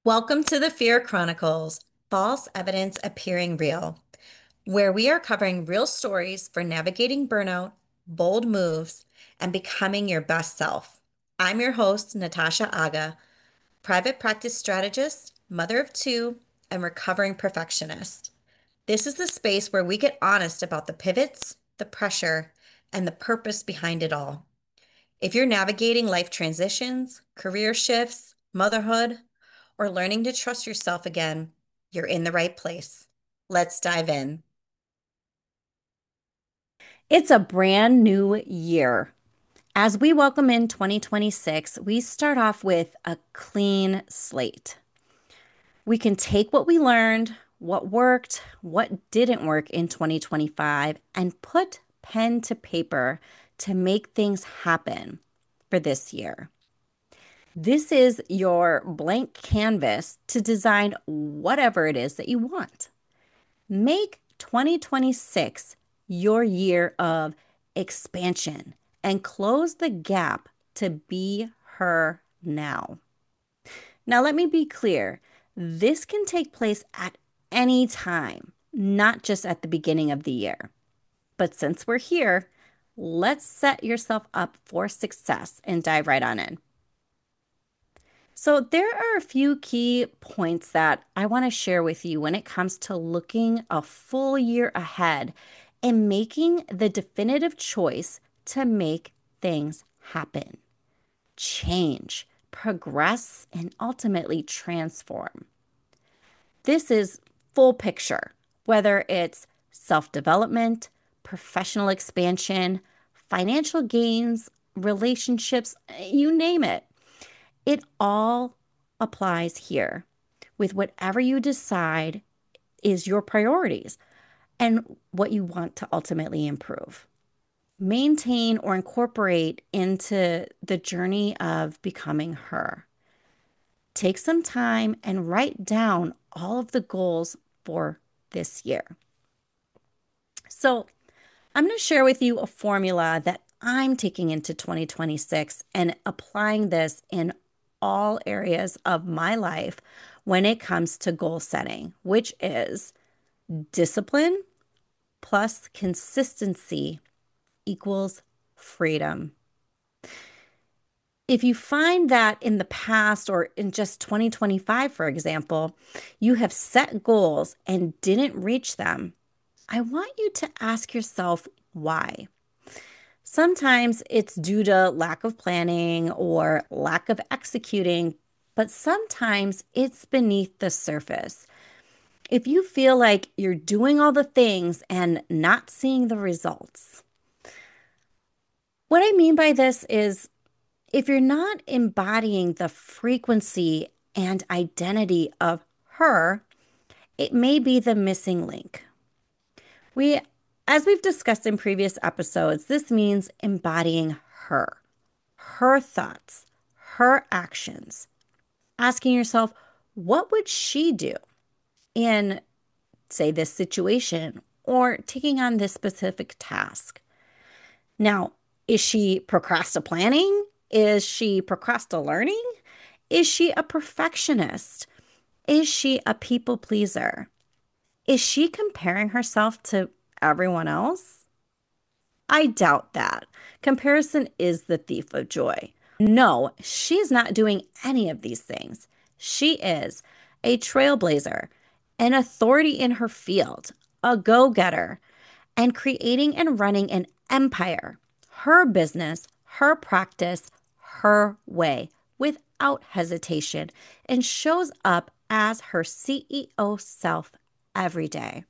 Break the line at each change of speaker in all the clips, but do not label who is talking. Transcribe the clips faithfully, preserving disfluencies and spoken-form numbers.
Welcome to the Fear Chronicles, False Evidence Appearing Real, where we are covering real stories for navigating burnout, bold moves, and becoming your best self. I'm your host, Natasha Aga, private practice strategist, mother of two, and recovering perfectionist. This is the space where we get honest about the pivots, the pressure, and the purpose behind it all. If you're navigating life transitions, career shifts, motherhood, or learning to trust yourself again, you're in the right place. Let's dive in.
It's a brand new year. As we welcome in twenty twenty-six, we start off with a clean slate. We can take what we learned, what worked, what didn't work in twenty twenty-five, and put pen to paper to make things happen for this year. This is your blank canvas to design whatever it is that you want. Make twenty twenty-six your year of expansion and close the gap to be her now. Now, let me be clear. This can take place at any time, not just at the beginning of the year. But since we're here, let's set yourself up for success and dive right on in. So, there are a few key points that I want to share with you when it comes to looking a full year ahead and making the definitive choice to make things happen, change, progress, and ultimately transform. This is full picture, whether it's self development, professional expansion, financial gains, relationships, you name it. It all applies here with whatever you decide is your priorities and what you want to ultimately improve. Maintain or incorporate into the journey of becoming her. Take some time and write down all of the goals for this year. So, I'm going to share with you a formula that I'm taking into twenty twenty-six and applying this in all areas of my life when it comes to goal setting, which is discipline plus consistency equals freedom. If you find that in the past or in just twenty twenty-five, for example, you have set goals and didn't reach them, I want you to ask yourself why. Sometimes it's due to lack of planning or lack of executing, but sometimes it's beneath the surface. If you feel like you're doing all the things and not seeing the results, what I mean by this is if you're not embodying the frequency and identity of her, it may be the missing link. We, as we've discussed in previous episodes, this means embodying her, her thoughts, her actions, asking yourself, what would she do in, say, this situation or taking on this specific task? Now, is she procrastinating? Is she procrastinating? Is she a perfectionist? Is she a people pleaser? Is she comparing herself to everyone else? I doubt that. Comparison is the thief of joy. No, she's not doing any of these things. She is a trailblazer, an authority in her field, a go getter, and creating and running an empire. Her business, her practice, her way, without hesitation, and shows up as her C E O self every day.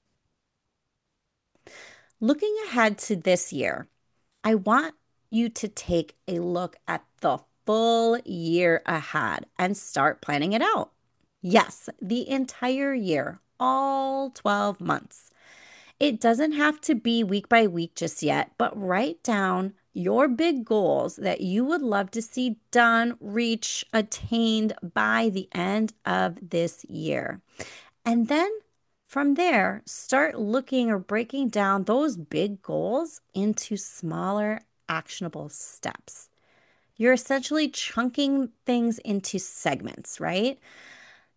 Looking ahead to this year, I want you to take a look at the full year ahead and start planning it out. Yes, the entire year, all twelve months. It doesn't have to be week by week just yet, but write down your big goals that you would love to see done, reach, attained by the end of this year. And then from there, start looking or breaking down those big goals into smaller, actionable steps. You're essentially chunking things into segments, right?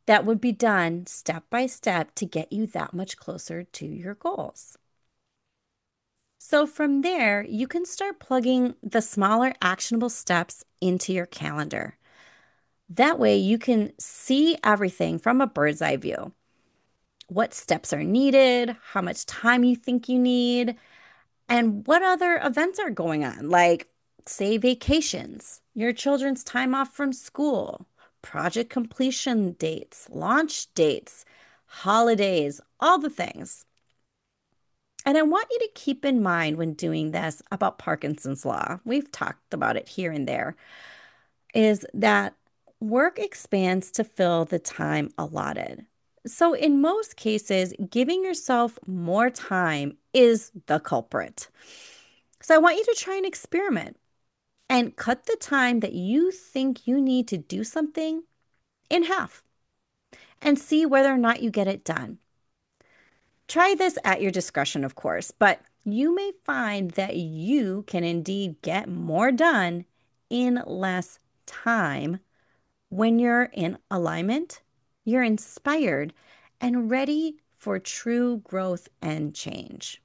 that would be done step by step to get you that much closer to your goals. So from there, you can start plugging the smaller actionable steps into your calendar. That way, you can see everything from a bird's eye view. What steps are needed, how much time you think you need, and what other events are going on, like, say, vacations, your children's time off from school, project completion dates, launch dates, holidays, all the things. And I want you to keep in mind when doing this about Parkinson's law. We've talked about it here and there, is that work expands to fill the time allotted. So, in most cases, giving yourself more time is the culprit. So, I want you to try an experiment and cut the time that you think you need to do something in half and see whether or not you get it done. Try this at your discretion, of course, but you may find that you can indeed get more done in less time when you're in alignment, you're inspired, and ready for true growth and change.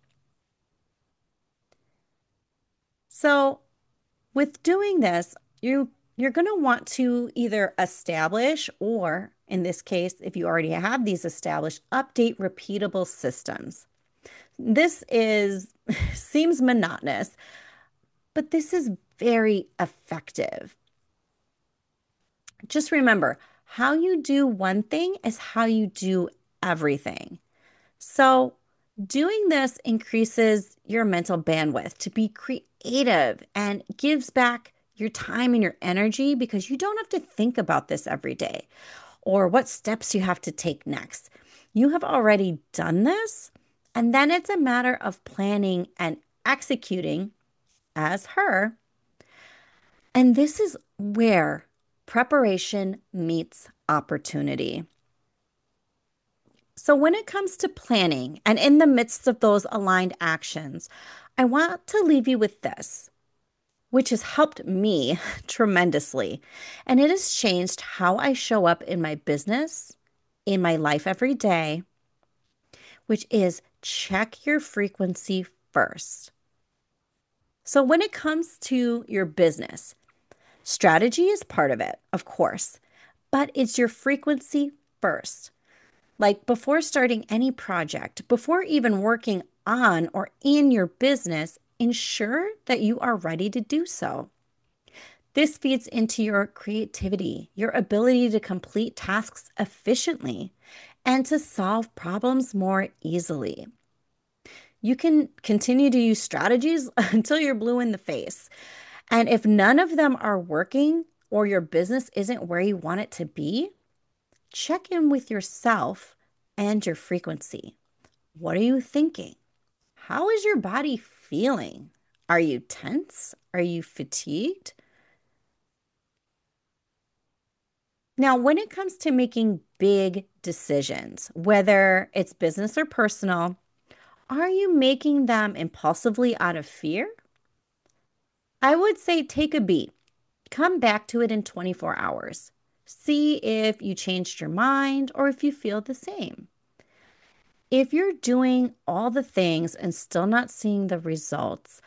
So, with doing this, you you're going to want to either establish, or in this case, if you already have these established, update repeatable systems. This is seems monotonous, but this is very effective. Just remember, how you do one thing is how you do everything. So, doing this increases your mental bandwidth to be creative and gives back your time and your energy because you don't have to think about this every day or what steps you have to take next. You have already done this, and then it's a matter of planning and executing as her. And this is where preparation meets opportunity. So, when it comes to planning and in the midst of those aligned actions, I want to leave you with this, which has helped me tremendously. And it has changed how I show up in my business, in my life every day, which is check your frequency first. So, when it comes to your business, strategy is part of it, of course, but it's your frequency first. Like before starting any project, before even working on or in your business, ensure that you are ready to do so. This feeds into your creativity, your ability to complete tasks efficiently, and to solve problems more easily. You can continue to use strategies until you're blue in the face. And if none of them are working or your business isn't where you want it to be, check in with yourself and your frequency. What are you thinking? How is your body feeling? Are you tense? Are you fatigued? Now, when it comes to making big decisions, whether it's business or personal, are you making them impulsively out of fear? I would say take a beat. Come back to it in twenty-four hours. See if you changed your mind or if you feel the same. If you're doing all the things and still not seeing the results,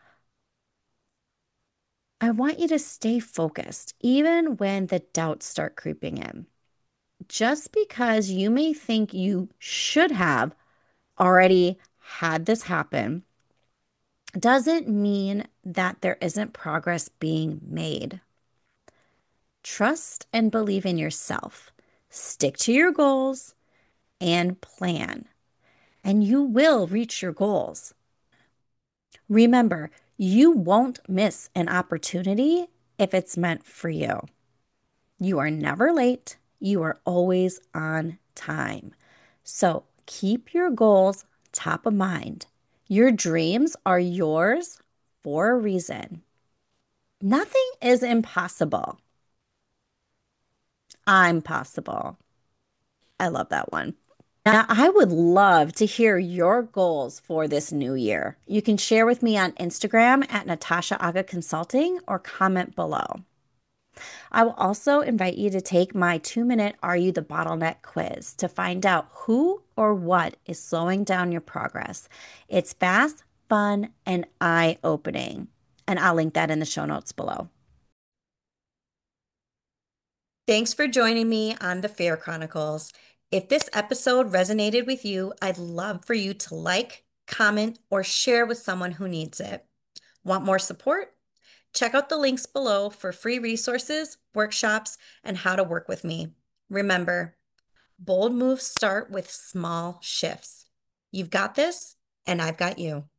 I want you to stay focused, even when the doubts start creeping in. Just because you may think you should have already had this happen doesn't mean that there isn't progress being made. Trust and believe in yourself. Stick to your goals and plan, and you will reach your goals. Remember, you won't miss an opportunity if it's meant for you. You are never late. You are always on time. So keep your goals top of mind. Your dreams are yours for a reason. Nothing is impossible. I'm possible. I love that one. Now, I would love to hear your goals for this new year. You can share with me on Instagram at Natasha Aga Consulting or comment below. I will also invite you to take my two minute Are You the Bottleneck quiz to find out who or what is slowing down your progress. It's fast, fun, and eye opening. And I'll link that in the show notes below.
Thanks for joining me on the Fair Chronicles. If this episode resonated with you, I'd love for you to like, comment, or share with someone who needs it. Want more support? Check out the links below for free resources, workshops, and how to work with me. Remember, bold moves start with small shifts. You've got this, and I've got you.